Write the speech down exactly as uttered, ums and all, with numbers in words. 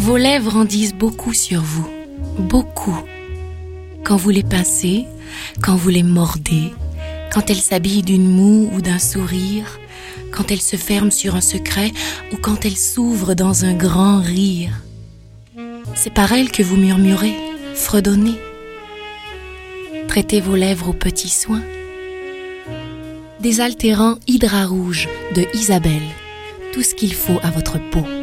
Vos lèvres en disent beaucoup sur vous, beaucoup. Quand vous les pincez, quand vous les mordez, quand elles s'habillent d'une moue ou d'un sourire, quand elles se ferment sur un secret ou quand elles s'ouvrent dans un grand rire. C'est par elles que vous murmurez, fredonnez. Traitez vos lèvres aux petits soins. Désaltérant Hydra Rouge de Isabelle, tout ce qu'il faut à votre peau.